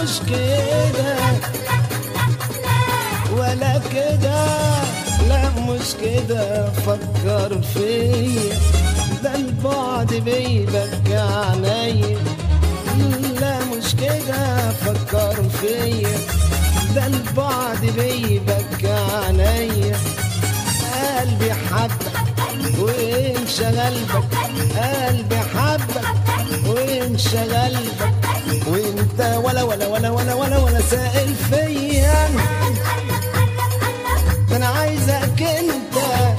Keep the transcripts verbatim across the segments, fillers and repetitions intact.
مش كده ولا كده، لا مش كده، فكر فيا، ده البعد بيبكي عينيا. لا مش كده، فكر فيا، ده البعد بيبكي عينيا. قلبي حبك وانشغل بك، قلبي حبك وانشغل بك، وانت ولا ولا ولا ولا ولا ولا سائل فيا. انا عايزك انت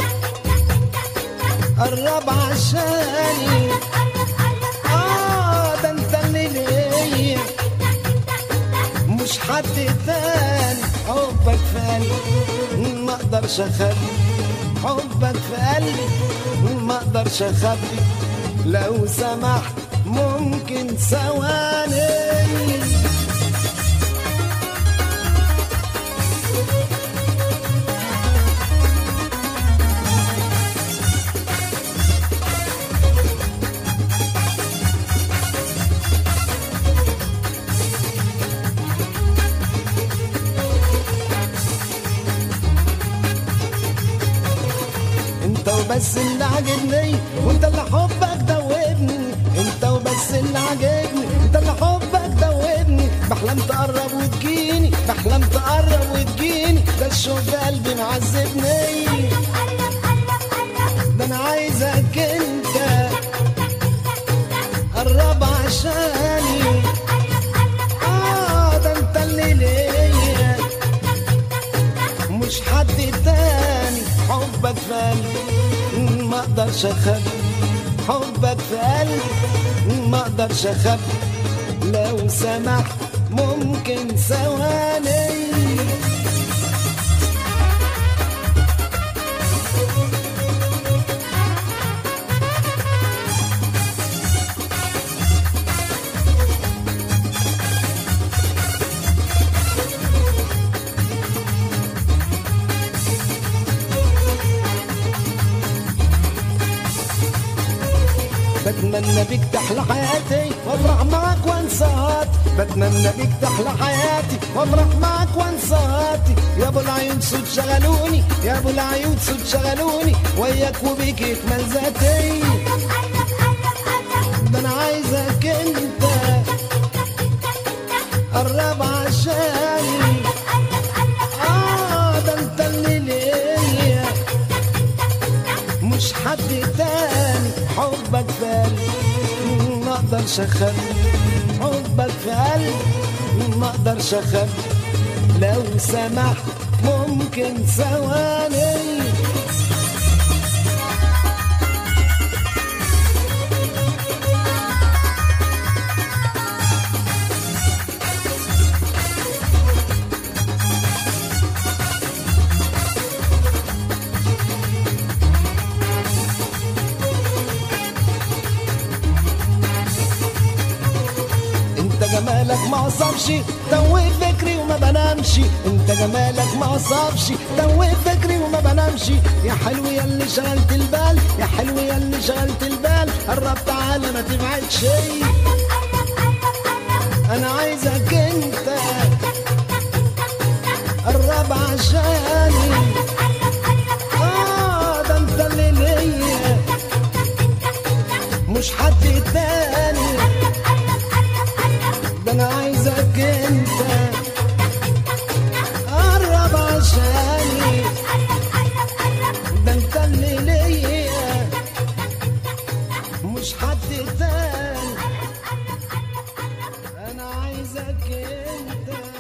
قرب عشاني، اه ده انت اللي ليا مش حد تاني. حبك في قلبي ما اقدرش اخبي، حبك في قلبي ما اقدرش اخبي، لو سمحت ممكن ثواني. انت وبس اللي عاجبني، وانت اللي حبك دوبني، انت وبس اللي عاجبني، انت اللي حبك دوبني. بحلم تقرب وتجيني، بحلم تقرب وتجيني، ده الشوق في قلبي معذبني. ده انا عايزك انت قرب عشاني، اه ده انت اللي ليا مش حد تاني. حبك في قلبي ما اقدرش اخبي، حبك في قلبي ما اقدرش اخبي، لو سمحت ممكن ثواني. بتمنى بيك تحلى حياتي وافرح معاك وانساك، بتمنى بيك تحلى حياتي وافرح معاك وانساك. يا ابو العيون صوت شغلوني، يا ابو العيون صوت شغلوني، وياك وبيك يكمل ذاتي. ده انا عايزك انت قرب عشاني، اه ده انت اللي ليا مش حد تاني. حبك في قلبي ما اقدرش اخبي، حبك في قلبي ما اقدرش اخبي، لو سمحت ممكن ثواني. جمالك ما عصبش توه فكري وما بنامش، انت جمالك ما عصبش توه فكري وما بنامش. يا حلو يا اللي شغلت البال، يا حلو يا اللي شغلت البال، قرب تعالى ما تبعدش. انا عايزك انت قرب عشاني، اه ده انت اللي ليا مش حد تاني. ده انا عايزك انت قرب عشاني، ده انت اللي ليا مش حد تاني. انا عايزك انت